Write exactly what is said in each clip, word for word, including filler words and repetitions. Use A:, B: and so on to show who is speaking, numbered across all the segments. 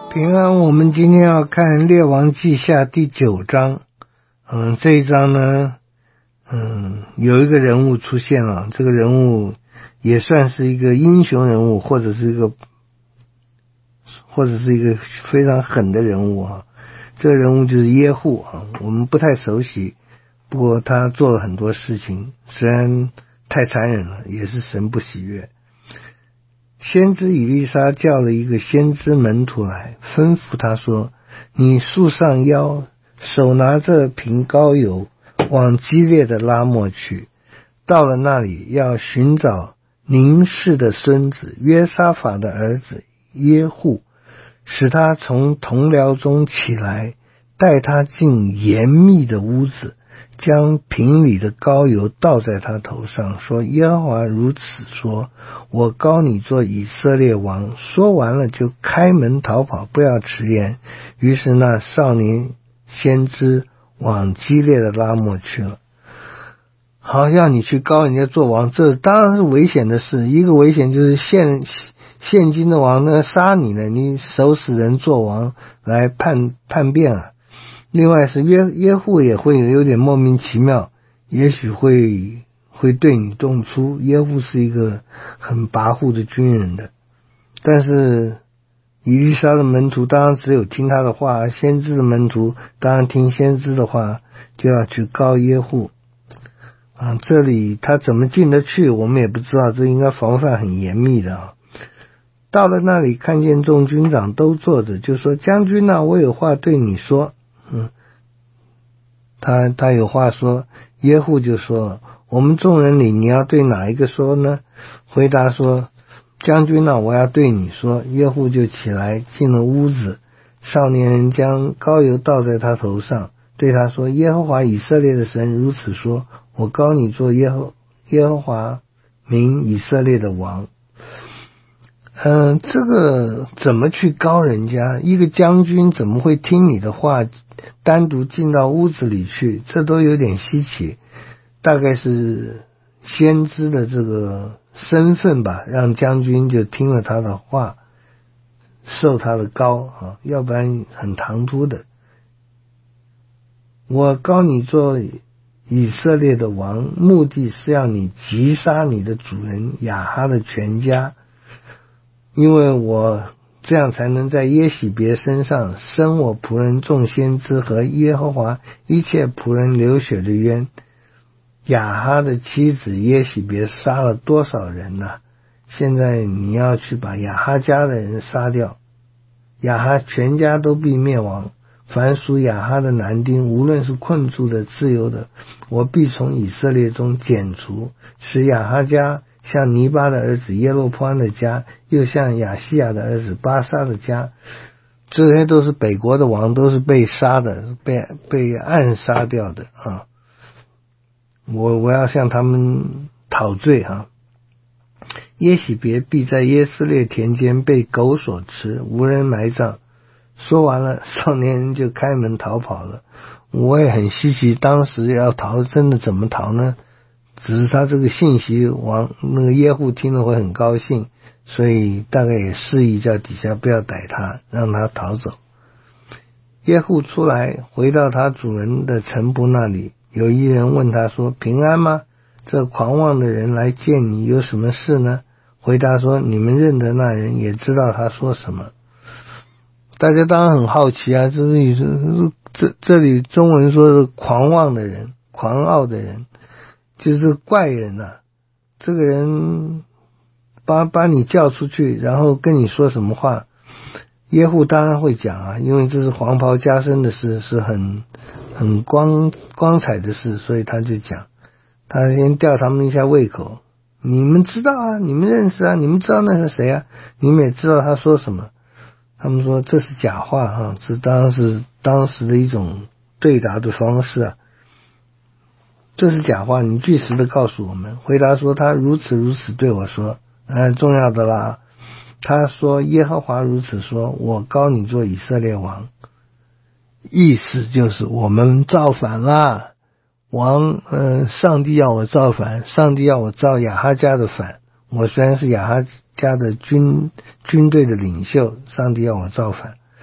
A: 平安，我们今天要看列王记下第九章。嗯，这一章呢，嗯，有一个人物出现了，这个人物也算是一个英雄人物，或者是一个，或者是一个非常狠的人物啊。这个人物就是耶户啊，我们不太熟悉，不过他做了很多事情，虽然太残忍了，也是神不喜悦。先知以利沙叫了一个先知门徒来，吩咐他说：你束上腰，手拿着瓶膏油，往基列的拉末去。到了那里，要寻找宁氏的孙子约沙法的儿子耶户，使他从同僚中起来，带他进严密的屋子，将瓶里的膏油倒在他头上，说：耶和华如此说，我膏你做以色列王。说完了就开门逃跑，不要迟延。于是那少年先知往基列的拉末去了。好，要你去膏人家做王，这当然是危险的事。一个危险就是现现今的王呢杀你呢，你手使人做王来叛叛变啊。另外是约耶户也会有点莫名其妙，也许会会对你动粗。耶户是一个很跋扈的军人的，但是以利沙的门徒当然只有听他的话，先知的门徒当然听先知的话，就要去膏耶户啊。这里他怎么进得去我们也不知道，这应该防范很严密的啊。到了那里，看见众军长都坐着，就说：将军啊，我有话对你说。嗯，他他有话说。耶户就说了：我们众人里你要对哪一个说呢？回答说：将军啊，我要对你说。耶户就起来进了屋子，少年人将膏油倒在他头上，对他说：耶和华以色列的神如此说，我膏你做耶和耶和华名以色列的王。嗯、呃，这个怎么去膏人家？一个将军怎么会听你的话，单独进到屋子里去？这都有点稀奇。大概是先知的这个身份吧，让将军就听了他的话，受他的膏啊，要不然很唐突的。我膏你做以色列的王，目的是要你击杀你的主人亚哈的全家，因为我这样才能在耶洗别身上生我仆人众先知和耶和华一切仆人流血的冤。亚哈的妻子耶洗别杀了多少人呢、啊？现在你要去把亚哈家的人杀掉，亚哈全家都必灭亡。凡属亚哈的男丁，无论是困住的自由的，我必从以色列中剪除，使亚哈家像尼巴的儿子耶罗波安的家，又像亚西亚的儿子巴沙的家。这些都是北国的王，都是被杀的，被被暗杀掉的啊！我我要向他们讨罪啊！耶洗别必在耶斯列田间被狗所吃，无人埋葬。说完了，少年人就开门逃跑了。我也很稀奇，当时要逃，真的怎么逃呢？只是他这个信息，王那个耶户听了会很高兴，所以大概也示意叫底下不要逮他，让他逃走。耶户出来，回到他主人的臣仆那里，有一人问他说：平安吗？这狂妄的人来见你，有什么事呢？回答说：你们认得那人，也知道他说什么。大家当然很好奇啊，这里这这里中文说是狂妄的人，狂傲的人，就是怪人啊。这个人把把你叫出去，然后跟你说什么话？耶户当然会讲啊，因为这是黄袍加身的事，是很很光光彩的事，所以他就讲。他先吊他们一下胃口。你们知道啊，你们认识啊，你们知道那是谁啊？你们也知道他说什么。他们说这是假话哈，这当然是当时的一种对答的方式啊。这是假话，你据实的告诉我们。回答说他如此如此对我说，嗯，重要的啦。他说耶和华如此说，我膏你做以色列王。意思就是我们造反啦，王，呃，上帝要我造反，上帝要我造亚哈家的反。我虽然是亚哈家的军军队的领袖，上帝要我造反。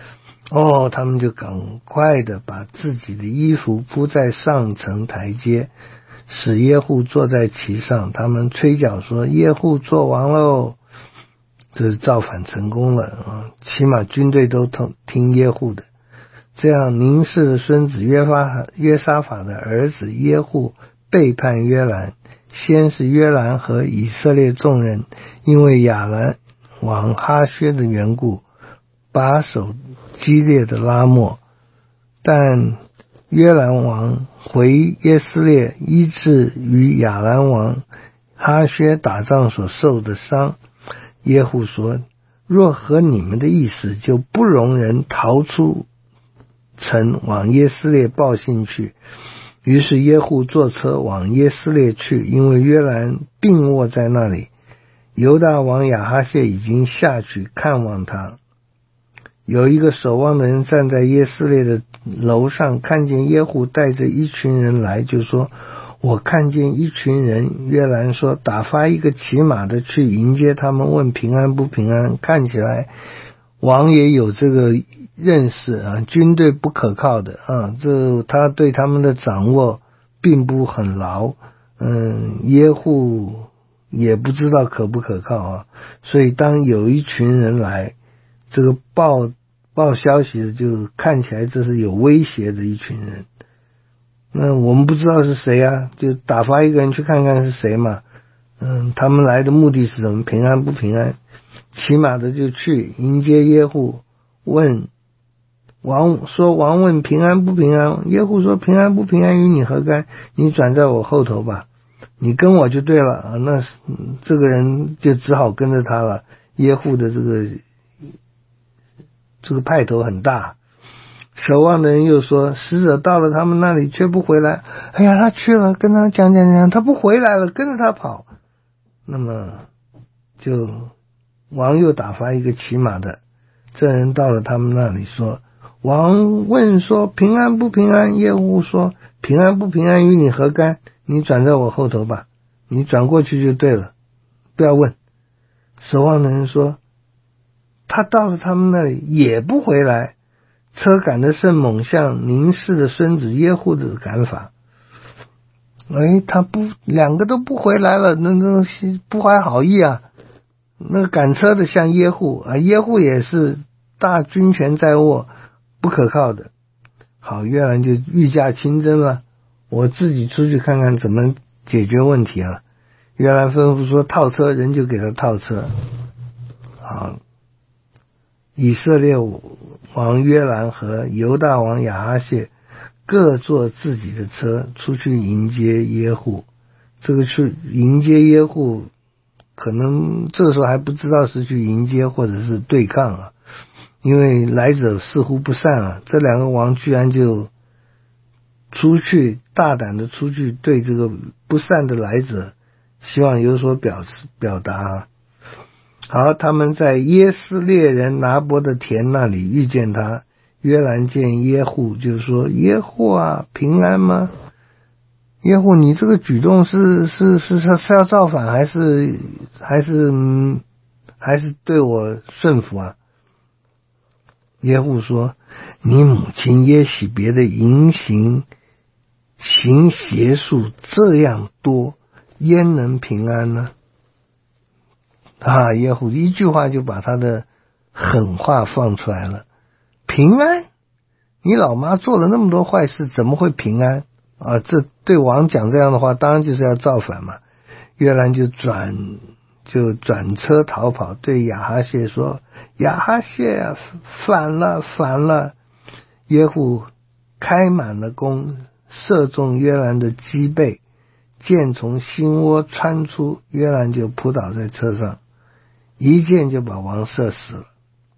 A: 哦，他们就赶快的把自己的衣服铺在上层台阶，使耶户坐在其上。他们吹角说：耶户做王喽！这是造反成功了啊！起码军队都听耶户的。这样，宁示的孙子约法约沙法的儿子耶户背叛约兰。先是约兰和以色列众人因为亚兰王哈薛的缘故，把守激烈的拉末，但约兰王回耶斯列，医治与亚兰王哈薛打仗所受的伤。耶户说：若合你们的意思，就不容人逃出城往耶斯列报信去。于是耶户坐车往耶斯列去，因为约兰病卧在那里。犹大王亚哈谢已经下去看望他。有一个守望的人站在耶斯列的楼上，看见耶户带着一群人来，就说：我看见一群人。约兰说：打发一个骑马的去迎接他们，问平安不平安。看起来王也有这个认识啊，军队不可靠的啊，这他对他们的掌握并不很牢。嗯，耶户也不知道可不可靠啊，所以当有一群人来，这个报报消息的就看起来这是有威胁的一群人。那我们不知道是谁啊，就打发一个人去看看是谁嘛。嗯，他们来的目的是什么？平安不平安？骑马的就去迎接耶户，问王说：王问平安不平安？耶户说：平安不平安与你何干？你转在我后头吧，你跟我就对了啊。那这个人就只好跟着他了。耶户的这个这个派头很大。守望的人又说：使者到了他们那里却不回来。哎呀，他去了，跟他讲讲讲，他不回来了，跟着他跑。那么就王又打发一个骑马的，这人到了他们那里说：王问说：平安不平安？耶户说：平安不平安与你何干？你转在我后头吧，你转过去就对了，不要问。守望的人说：他到了他们那里也不回来，车赶得甚猛，像宁示的孙子耶户的赶法。哎，他不两个都不回来了，那那不怀好意啊。那个赶车的像耶户啊，耶户也是大军权在握，不可靠的。好，约兰就御驾亲征了，我自己出去看看怎么解决问题啊。约兰吩咐说套车，人就给他套车。好，以色列王约兰和犹大王亚哈谢各坐自己的车出去迎接耶户。这个去迎接耶户，可能这个时候还不知道是去迎接或者是对抗啊，因为来者似乎不善啊。这两个王居然就出去大胆的出去对这个不善的来者希望有所表示表达啊。好，他们在耶斯列人拿伯的田那里遇见他。约兰见耶户就说：耶户啊，平安吗？耶户，你这个举动是是是是是要造反，还是还是、嗯、还是对我顺服啊？耶户说：你母亲耶洗别的淫行行邪术这样多，焉能平安呢？啊，耶户一句话就把他的狠话放出来了。平安？你老妈做了那么多坏事，怎么会平安啊？这对王讲这样的话，当然就是要造反嘛。约兰就转就转车逃跑，对亚哈谢说：亚哈谢啊，反了反了！耶户开满了弓，射中约兰的脊背，箭从心窝穿出，约兰就扑倒在车上，一箭就把王射死了。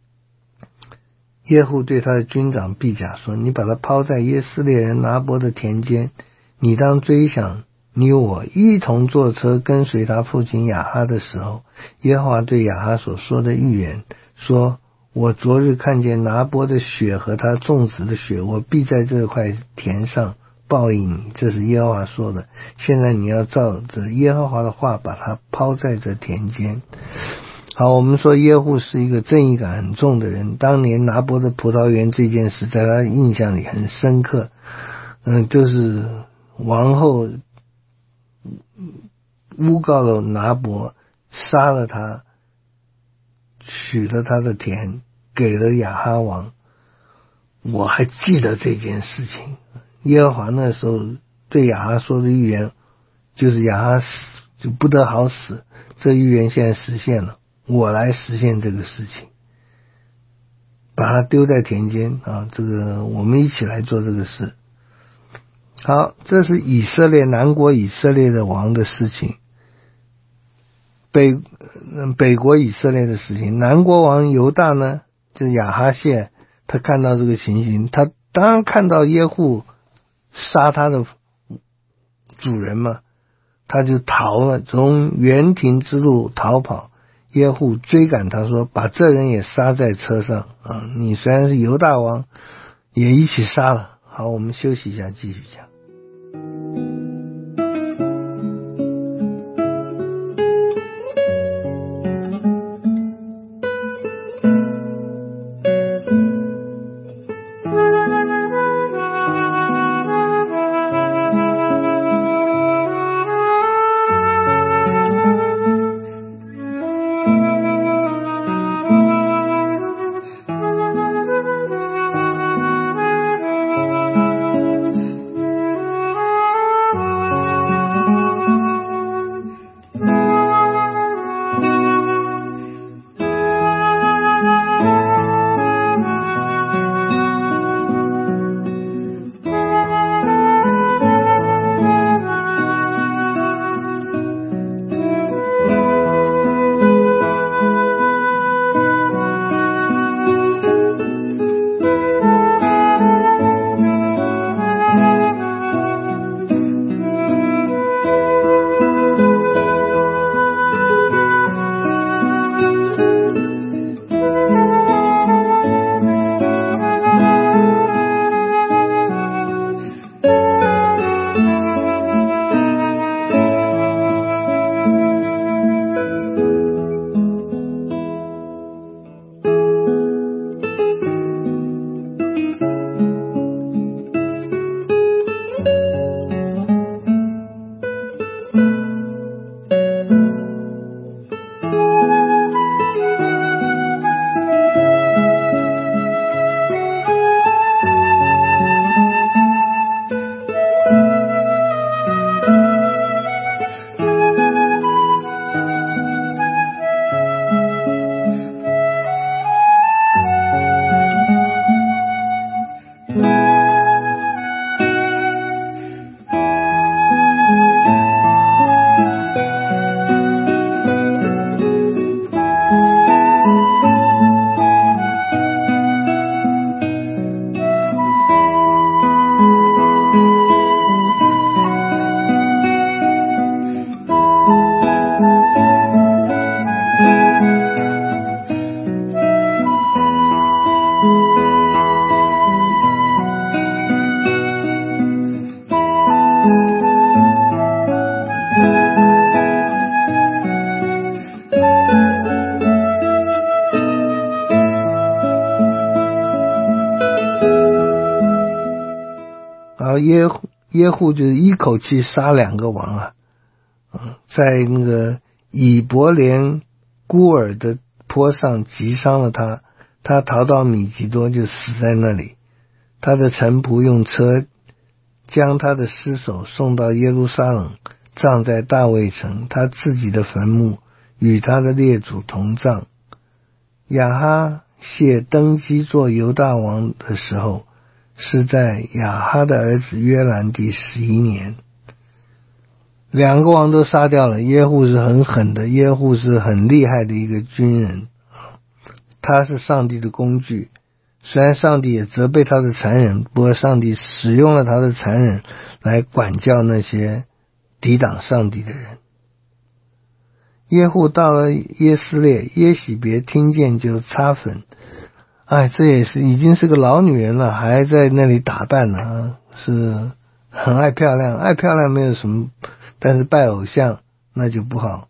A: 耶户对他的军长毕甲说：你把他抛在耶斯列人拿伯的田间，你当追想你我一同坐车跟随他父亲亚哈的时候，耶和华对亚哈所说的预言说：我昨日看见拿伯的血和他种植的血，我必在这块田上报应你。这是耶和华说的。现在你要照着耶和华的话把他抛在这田间。 好，我们说耶户是一个正义感很重的人，当年拿伯的葡萄园这件事在他印象里很深刻。嗯，就是王后诬告了拿伯，杀了他，取了他的田，给了亚哈王。我还记得这件事情。耶和华那时候对亚哈说的预言，就是亚哈死就不得好死，这预言现在实现了，我来实现这个事情，把他丢在田间啊！这个我们一起来做这个事。好，这是以色列南国以色列的王的事情，北北国以色列的事情。南国王犹大呢，就是亚哈谢，他看到这个情形，他当然看到耶户杀他的主人嘛，他就逃了，从园亭之路逃跑。耶户追赶他说，把这人也杀在车上啊！你虽然是犹大王，也一起杀了。好，我们休息一下，继续讲。耶户耶户就是一口气杀两个王啊，嗯，在那个以伯莲孤儿的坡上击伤了他，他逃到米吉多就死在那里。他的臣仆用车将他的尸首送到耶路撒冷，葬在大卫城，他自己的坟墓与他的列祖同葬。亚哈谢登基做犹大王的时候，是在亚哈的儿子约兰第十一年。两个王都杀掉了，耶户是很狠的，耶户是很厉害的一个军人，他是上帝的工具。虽然上帝也责备他的残忍，不过上帝使用了他的残忍来管教那些抵挡上帝的人。耶户到了耶斯列，耶洗别听见就擦粉，哎，这也是已经是个老女人了，还在那里打扮呢，是很爱漂亮，爱漂亮没有什么，但是拜偶像那就不好。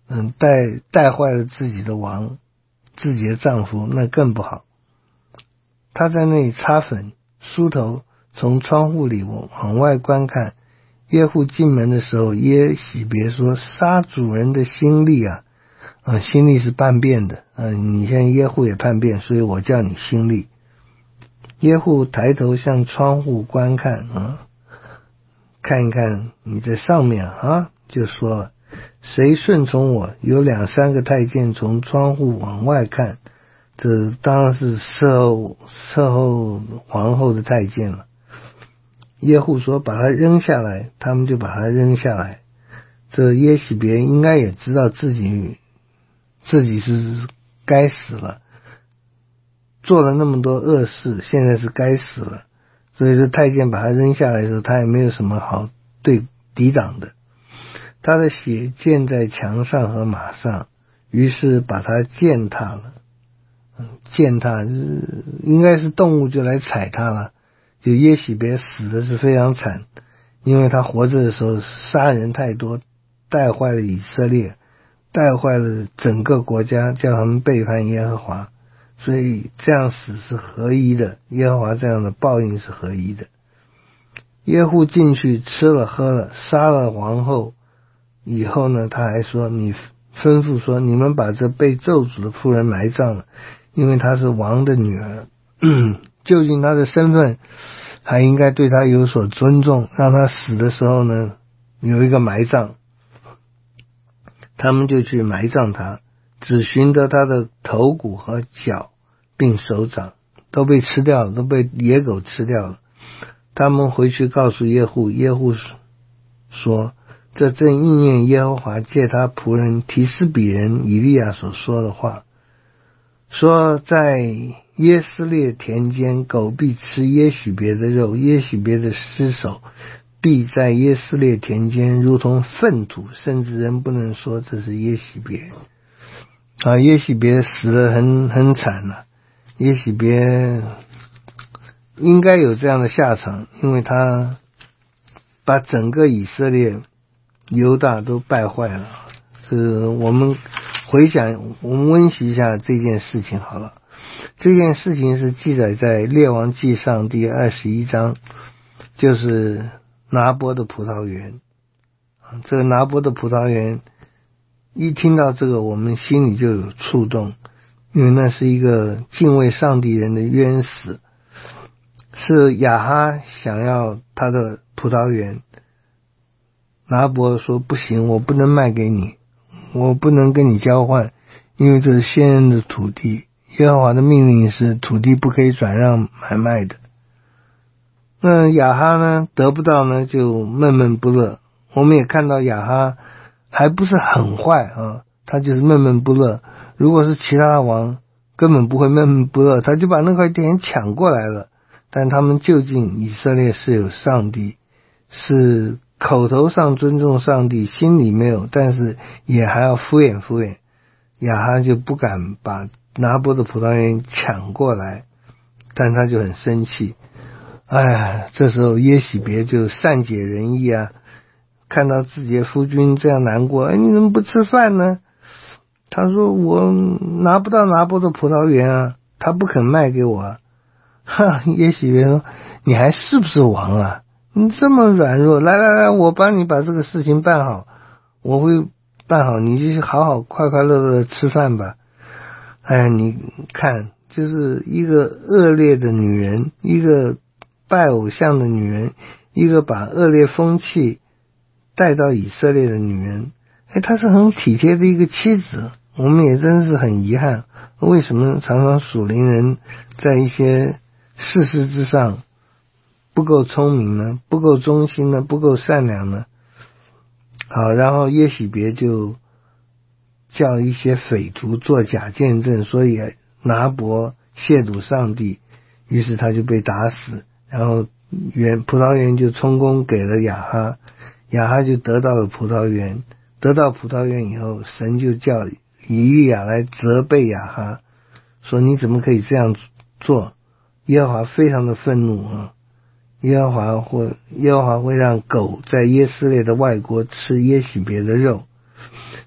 A: 嗯，带带坏了自己的王，自己的丈夫，那更不好。他在那里擦粉梳头，从窗户里往外观看。耶户进门的时候，耶洗别说：杀主人的心力啊，啊，心力是叛变的，啊，你现在耶户也叛变，所以我叫你心力。耶户抬头向窗户观看啊，看一看你在上面啊，就说了：谁顺从我？有两三个太监从窗户往外看，这当然是伺候伺候皇后的太监了。耶户说：把他扔下来，他们就把他扔下来。这耶洗别应该也知道自己自己是该死了，做了那么多恶事，现在是该死了，所以这太监把他扔下来的时候，他也没有什么好对抵挡的。他的血溅在墙上和马上，于是把他践踏了。嗯，践踏应该是动物就来踩他了。就耶洗别死的是非常惨，因为他活着的时候杀人太多，带坏了以色列，带坏了整个国家，叫他们背叛耶和华，所以这样死是合宜的，耶和华这样的报应是合宜的。耶户进去吃了喝了，杀了王后以后呢，他还说：你吩咐说，你们把这被咒诅的妇人埋葬了，因为她是王的女儿。究竟她的身份还应该对她有所尊重，让她死的时候呢有一个埋葬。他们就去埋葬她，只寻得她的头骨和脚并手掌，都被吃掉了，都被野狗吃掉了。他们回去告诉耶户，耶户说：这正应验耶和华借他仆人提斯比人以利亚所说的话，说在耶斯列田间，狗必吃耶洗别的肉，耶洗别的尸首必在耶斯列田间如同粪土，甚至人不能说这是耶洗别。啊，耶洗别死得很很惨啊，耶洗别应该有这样的下场，因为他把整个以色列犹大都败坏了。是我们回想，我们温习一下这件事情好了。这件事情是记载在列王记上第二十一章，就是拿波的葡萄园。这个拿波的葡萄园，一听到这个我们心里就有触动，因为那是一个敬畏上帝人的冤死，是亚哈想要他的葡萄园，拿伯说不行，我不能卖给你，我不能跟你交换，因为这是先人的土地，耶和华的命令是土地不可以转让买卖的。那亚哈呢得不到呢就闷闷不乐，我们也看到亚哈还不是很坏啊，他就是闷闷不乐。如果是其他的王根本不会闷闷不乐，他就把那块田抢过来了。但他们究竟以色列是有上帝，是口头上尊重上帝，心里没有，但是也还要敷衍敷衍。亚哈就不敢把拿波的葡萄园抢过来，但他就很生气。哎，这时候耶洗别就善解人意啊，看到自己的夫君这样难过，哎，你怎么不吃饭呢？他说我拿不到拿波的葡萄园啊，他不肯卖给我啊。哈，耶洗别说你还是不是王啊？你这么软弱，来来来，我帮你把这个事情办好，我会办好，你就好好快快乐乐的吃饭吧。哎，你看，就是一个恶劣的女人，一个拜偶像的女人，一个把恶劣风气带到以色列的女人，哎，她是很体贴的一个妻子。我们也真是很遗憾，为什么常常属灵人在一些事事之上不够聪明呢？不够忠心呢？不够善良呢？好，然后耶洗别就叫一些匪徒做假见证，所以拿伯亵渎上帝，于是他就被打死，然后园葡萄园就充公给了亚哈，亚哈就得到了葡萄园，得到葡萄园以后，神就叫以利亚来责备亚哈，说你怎么可以这样做？耶和华非常的愤怒啊！耶和华会耶和华会让狗在耶斯列的外国吃耶洗别的肉。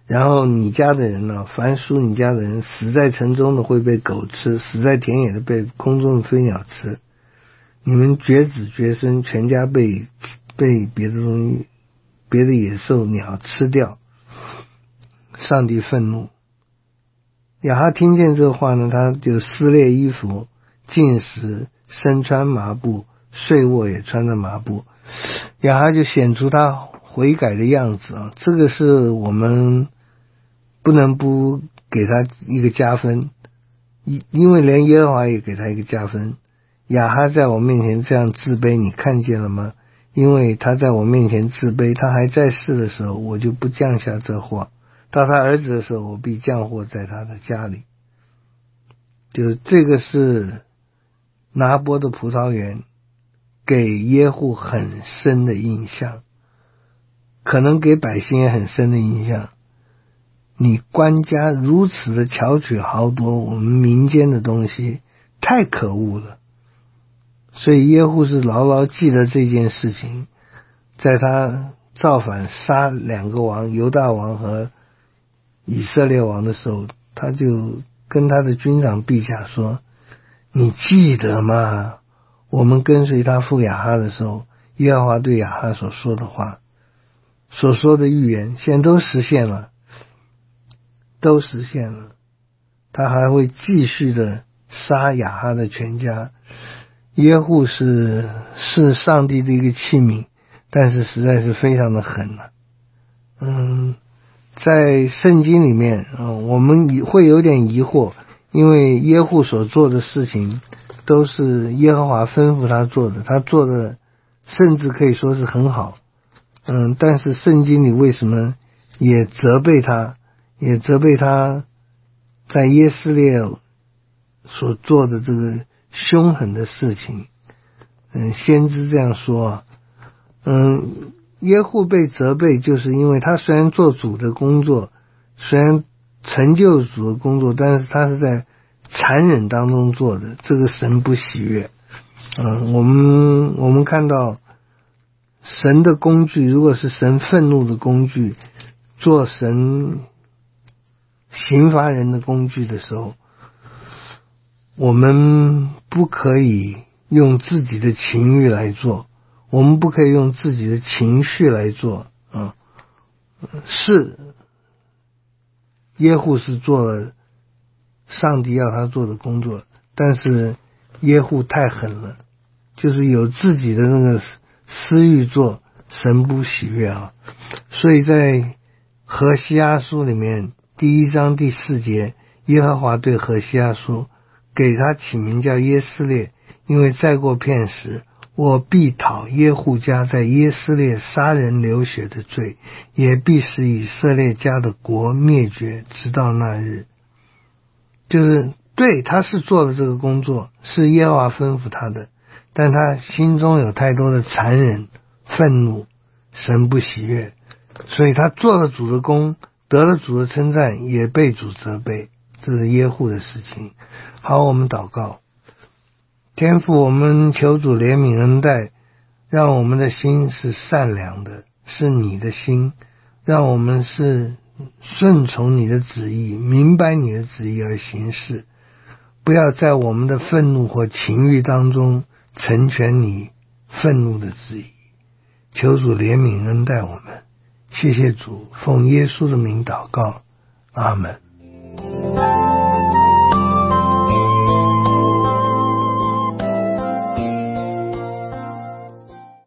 A: 然后你家的人呢，凡属你家的人，死在城中的会被狗吃，死在田野的被空中的飞鸟吃。你们绝子绝孙，全家被被别的东西、别的野兽鸟吃掉。上帝愤怒。亚哈听见这话呢，他就撕裂衣服，进食，身穿麻布，睡卧也穿着麻布。亚哈就显出他悔改的样子啊，这个是我们不能不给他一个加分，因为连耶和华也给他一个加分。亚哈在我面前这样自卑，你看见了吗？因为他在我面前自卑，他还在世的时候，我就不降下这祸，到他儿子的时候，我必降祸在他的家里。就这个是拿波的葡萄园给耶户很深的印象，可能给百姓也很深的印象。你官家如此的巧取豪夺我们民间的东西，太可恶了。所以耶户是牢牢记得这件事情，在他造反杀两个王，犹大王和以色列王的时候，他就跟他的军长陛下说，你记得吗？我们跟随他父亚哈的时候，耶和华对亚哈所说的话，所说的预言，现在都实现了，都实现了。他还会继续的杀亚哈的全家。耶户是是上帝的一个器皿，但是实在是非常的狠了。嗯，在圣经里面，嗯，我们会有点疑惑，因为耶户所做的事情都是耶和华吩咐他做的，他做的甚至可以说是很好。嗯，但是圣经里为什么也责备他，也责备他在耶斯列所做的这个凶狠的事情。嗯，先知这样说，嗯，耶户被责备就是因为他虽然做主的工作，虽然成就主的工作，但是他是在残忍当中做的，这个神不喜悦。嗯，我们我们看到神的工具，如果是神愤怒的工具，做神刑罚人的工具的时候，我们不可以用自己的情欲来做，我们不可以用自己的情绪来做啊。是耶户是做了上帝要他做的工作，但是耶户太狠了，就是有自己的那个私欲做，神不喜悦啊。所以在何西阿书里面第一章第四节，耶和华对何西阿说，给他起名叫耶斯列，因为再过片时，我必讨耶户家在耶斯列杀人流血的罪，也必使以色列家的国灭绝，直到那日。就是对，他是做了这个工作，是耶和华吩咐他的，但他心中有太多的残忍、愤怒，神不喜悦，所以他做了主的工，得了主的称赞，也被主责备，这是耶户的事情。好，我们祷告。天父，我们求主怜悯恩待，让我们的心是善良的，是你的心，让我们是顺从你的旨意，明白你的旨意而行事，不要在我们的愤怒或情欲当中成全你愤怒的旨意。求主怜悯恩待我们，谢谢主，奉耶稣的名祷告，阿们。